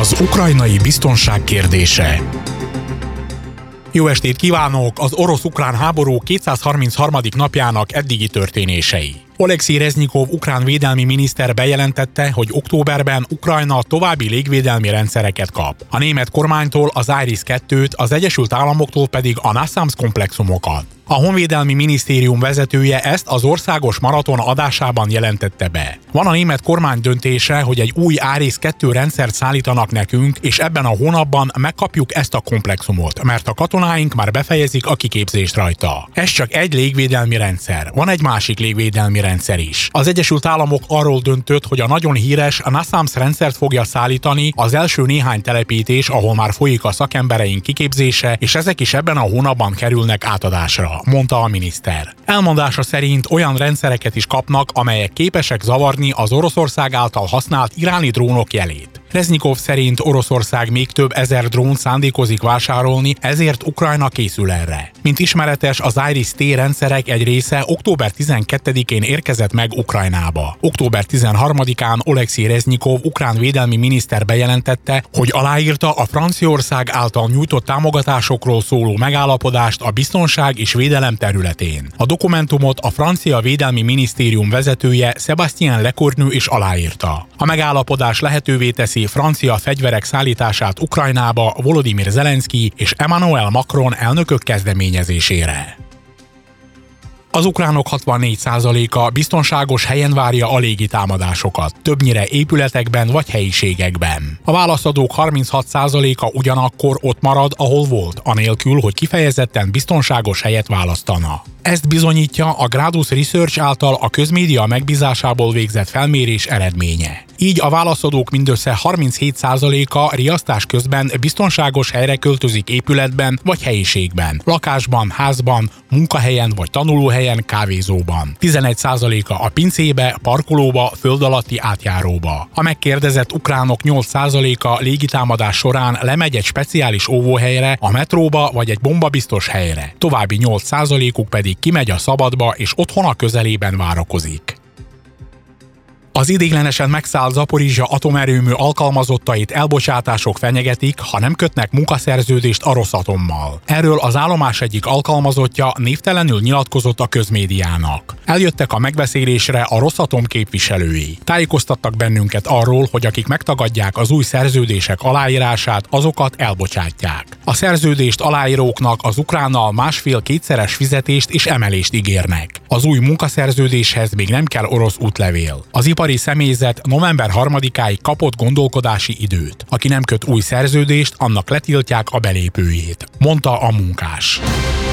Az ukrajnai biztonság kérdése. Jó estét kívánok! Az orosz-ukrán háború 233. napjának eddigi történései. Oleksij Reznikov ukrán védelmi miniszter bejelentette, hogy októberben Ukrajna további légvédelmi rendszereket kap. A német kormánytól az IRIS-2-t, az Egyesült Államoktól pedig a NASAMS komplexumokat. A honvédelmi minisztérium vezetője ezt az országos maraton adásában jelentette be. Van a német kormány döntése, hogy egy új IRIS-2 rendszert szállítanak nekünk, és ebben a hónapban megkapjuk ezt a komplexumot, mert a katonáink már befejezik a kiképzést rajta. Ez csak egy légvédelmi rendszer. Van egy másik légvédelmi rendszer is. Az Egyesült Államok arról döntött, hogy a nagyon híres NASAMS rendszert fogja szállítani, az első néhány telepítés, ahol már folyik a szakembereink kiképzése, és ezek is ebben a hónapban kerülnek átadásra, mondta a miniszter. Elmondása szerint olyan rendszereket is kapnak, amelyek képesek zavarni az Oroszország által használt iráni drónok jelét. Reznikov szerint Oroszország még több ezer drónt szándékozik vásárolni, ezért Ukrajna készül erre. Mint ismeretes, az IRIS-T rendszerek egy része október 12-én érkezett meg Ukrajnába. Október 13-án Oleksij Reznikov ukrán védelmi miniszter bejelentette, hogy aláírta a Franciaország által nyújtott támogatásokról szóló megállapodást a biztonság és védelem területén. A dokumentumot a francia védelmi minisztérium vezetője Sébastien Lecornu is aláírta. A megállapodás lehetővé teszi francia fegyverek szállítását Ukrajnába Volodymyr Zelenszkij és Emmanuel Macron elnökök kezdeményezésére. Az ukránok 64%-a biztonságos helyen várja a légitámadásokat, többnyire épületekben vagy helyiségekben. A válaszadók 36%-a ugyanakkor ott marad, ahol volt, anélkül, hogy kifejezetten biztonságos helyet választana. Ezt bizonyítja a Gradus Research által a közmédia megbízásából végzett felmérés eredménye. Így a válaszadók mindössze 37%-a riasztás közben biztonságos helyre költözik épületben vagy helyiségben, lakásban, házban, munkahelyen vagy tanulóhelyen, kávézóban. 11%-a a pincébe, parkolóba, föld alatti átjáróba. A megkérdezett ukránok 8%-a légitámadás során lemegy egy speciális óvóhelyre, a metróba vagy egy bombabiztos helyre. További 8%-uk pedig kimegy a szabadba és otthona közelében várakozik. Az ideiglenesen megszállt Zaporizsja atomerőmű alkalmazottait elbocsátások fenyegetik, ha nem kötnek munkaszerződést a Rosatommal. Erről az állomás egyik alkalmazottja névtelenül nyilatkozott a közmédiának. Eljöttek a megbeszélésre a Rosatom képviselői. Tájékoztattak bennünket arról, hogy akik megtagadják az új szerződések aláírását, azokat elbocsátják. A szerződést aláíróknak az ukránnal másfél-kétszeres fizetést és emelést ígérnek. Az új munkaszerződéshez még nem kell orosz útlevél. Az ipari személyzet november 3-áig kapott gondolkodási időt. Aki nem köt új szerződést, annak letiltják a belépőjét, mondta a munkás.